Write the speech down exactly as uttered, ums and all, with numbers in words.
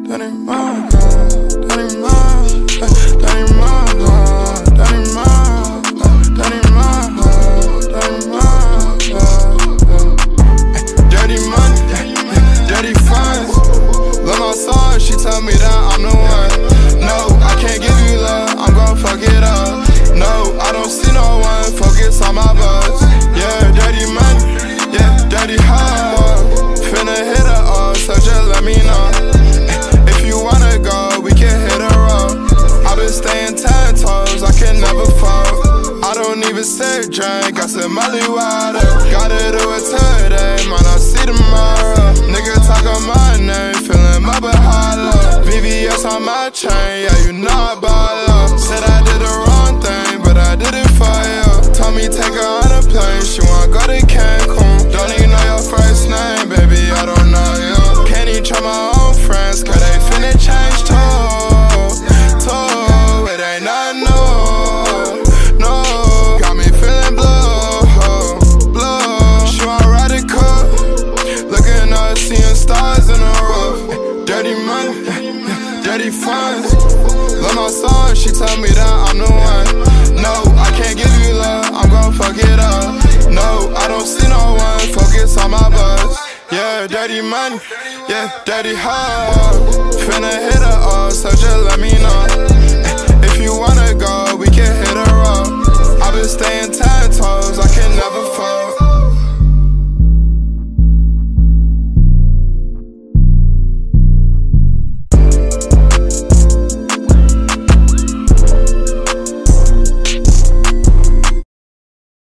that ain't mine, that ain't mine, that ain't mine, that ain't mine, that ain't mine, that ain't mine. Dirty money, dirty funds. Love my song, she tell me that I'm the one. No, I can't give you love, I'm gon' fuck it up. No, I don't see no one, focus on my buzz. Yeah, dirty money, yeah, dirty heart. Finna hit her up, so just let me know. If you wanna go, we can hit her up. I've been staying ten toes, I can never fall. I don't even stay drunk, got some Molly water. Gotta do it today, might not see tomorrow. Nigga talk on my name, feeling my holla. V V S on my chain, yeah, you know I ball up. Said I did the wrong thing, but I did it for you. Told me take her on a plane, she wanna go to Cancun. Don't even know your first name, baby, I don't know you. Can't even try my own friends, cause they finna change too. Too, it ain't nothing new, no. Got me feeling blue, blue. She want radical, looking up, seeing stars in the roof. Dirty money, dirty funds. Love my song, she tell me that I'm the one. No, I can't give you love, I'm gon' fuck it up. No, I don't see no one, focus on my buzz. Yeah, dirty money, yeah, dirty heart. Finna hit her up, so just let me know. If you wanna go, we can hit her up. I've been staying ten toes, I can never fuck.